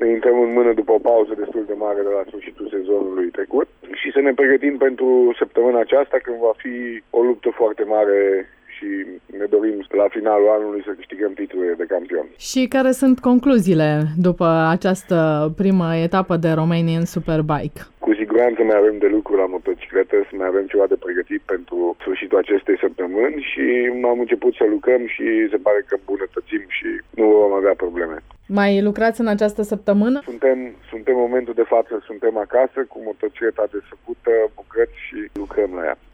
să intrăm în mână după o pauză destul de mare de la sfârșitul sezonului trecut și să ne pregătim pentru săptămâna aceasta, când va fi o luptă foarte mare și ne dorim la finalul anului să câștigăm titlurile de campion. Și care sunt concluziile după această primă etapă de Romanian Superbike? Cu siguranță mai avem de lucru la motocicletă, să mai avem ceva de pregătit pentru sfârșitul acestei săptămâni și am început să lucrăm și se pare că îmbunătățim și nu vom avea probleme. Mai lucrați în această săptămână? Suntem în momentul de față, suntem acasă cu motocicleta desfăcută, bucăți și lucrăm la ea.